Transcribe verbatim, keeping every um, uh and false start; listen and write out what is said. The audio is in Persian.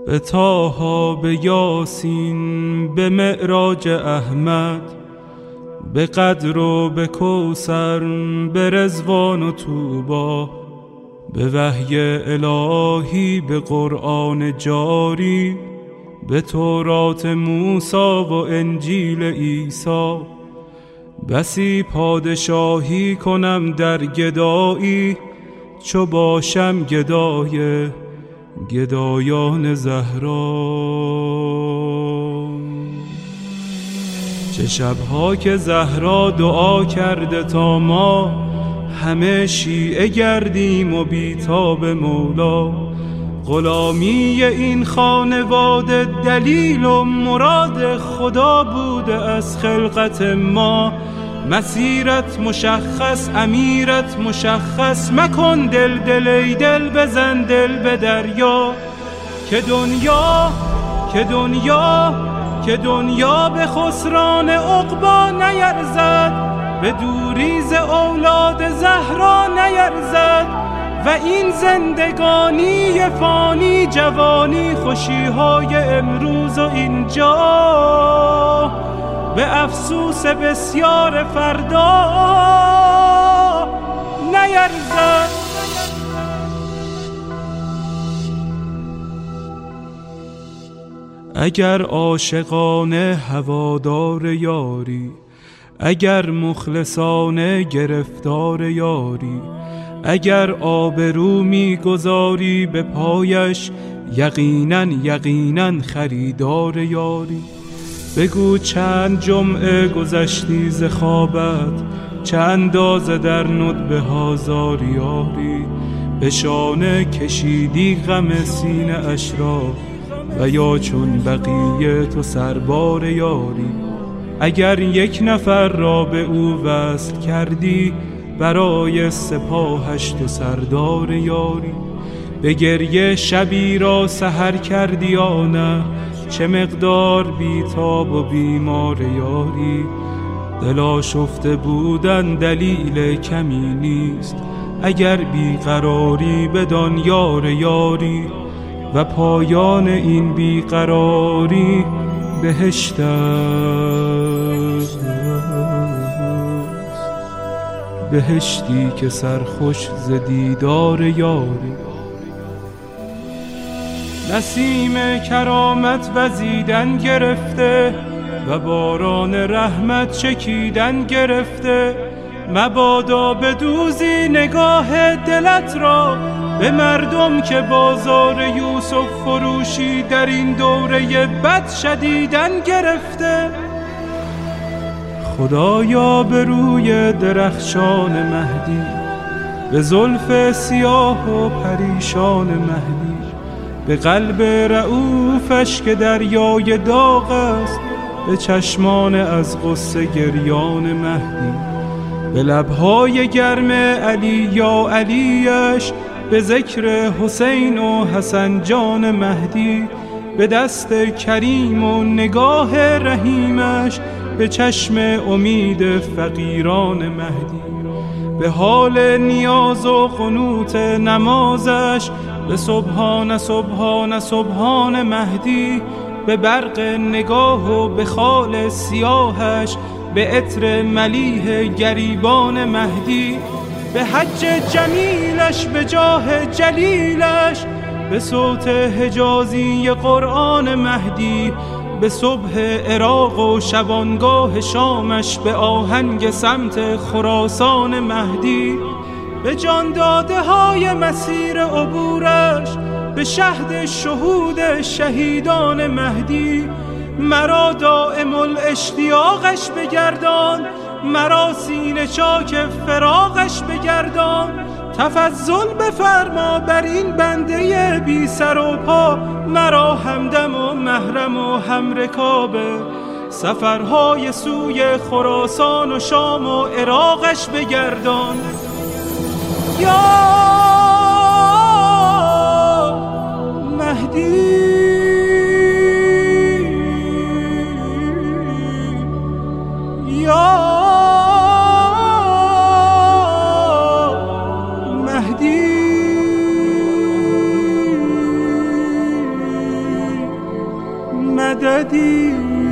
به طه، به یاسین، به معراج احمد، به قدر و به کوثر، به رضوان و طوبی، به وحی الهی، به قرآن جاری، به تورات موسی و انجیل عیسی. بسی پادشاهی کنم در گدایی، چو باشم گدای گدایان زهرا. چه شبها که زهرا دعا کرده تا ما همه شیعه گردیم و بیتاب مولا. غلامی این خانواده دلیل و مراد خدا بوده از خلقت ما. مسیرت مشخص، امیرت مشخص، مکن دل دل ای دل، بزن دل به دریا. که دنیا که دنیا که دنیا به خسران عقبی نیرزد، به دوریز اولاد زهرا نیرزد. و این زندگانی فانی، جوانی خوشیهای امروز و اینجا، به افسوس بسیار فردا نیرزد. اگر عاشقانه هوادار یاری، اگر مخلصانه گرفتار یاری، اگر آبرو می گذاری به پایش، یقینا یقینا خریدار یاری. بگو چند جمعه گذشتی ز خوابت، چه اندازه در ندبه ها زاری یاری. به شانه کشیدی غم سینه اش را، و یا چون بقیه تو سربار یاری. اگر یک نفر را به او وصل کردی، برای سپاهش تو سردار یاری. به گریه شبی را سحر کردی یا نه، چه مقدار بیتاب و بیمار یاری. دل آشفته بودن دلیل کمی نیست، اگر بیقراری بدان یار یاری. و پایان این بیقراری بهشت است، بهشتی که سرخوش ز دیدار یاری. نسیم کرامت وزیدن گرفته، و باران رحمت چکیدن گرفته. مبادا بدوزی نگاه دلت را به مردم که بازار یوسف فروشی در این دوره بد شدیدن گرفته. خدایا به روی درخشان مهدی، به زلف سیاه و پریشان مهدی، به قلب رؤوفش که دریای داغ است، به چشمان از غصه گریان مهدی، به لبهای گرم علی یا علیش، به ذکر حسین و حسن جان مهدی، به دست کریم و نگاه رحیمش، به چشم امید فقیران مهدی، به حال نیاز و قنوت نمازش، به سبحان سبحان سبحان مهدی، به برق نگاه و به خال سیاهش، به عطر ملیح گریبان مهدی، به حج جمیلش، به جاه جلیلش، به صوت حجازی قرآن مهدی، به صبح عراق و شبانگاه شامش، به آهنگ سمت خراسان مهدی، به جان داده های مسیر عبورش، به شهد شهود شهیدان مهدی. مرا دائم الاشتیاقش بگردان، مرا سینه چاک فراقش بگردان. تفضل بفرما بر این بنده بی سر و پا، مرا همدم و محرم و همرکاب سفرهای سوی خراسان و شام و عراقش بگردان. یا مهدی، یا مهدی. مددی